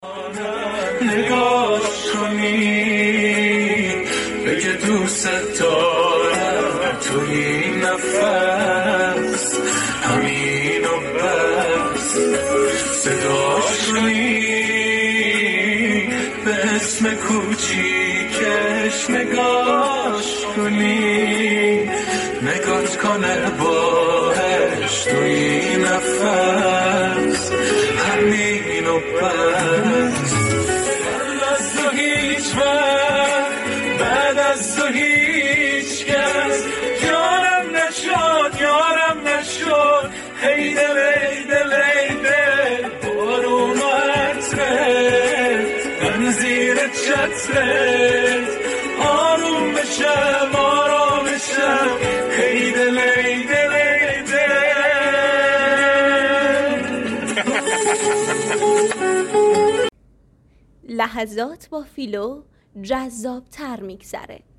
نگاش کنی بگه دوست دارم توی نفس همین و بس صداش کنی به اسم کوچیکش نگاش کنی نگات کنه باش توی نفس همین و بس از تو هیچ وقت بعد از تو هیچ کس یارم نشد هی دل بارون و عطرت من زیر چترت آروم بشم هی دل لحظات با فیلو جذاب تر میگذره.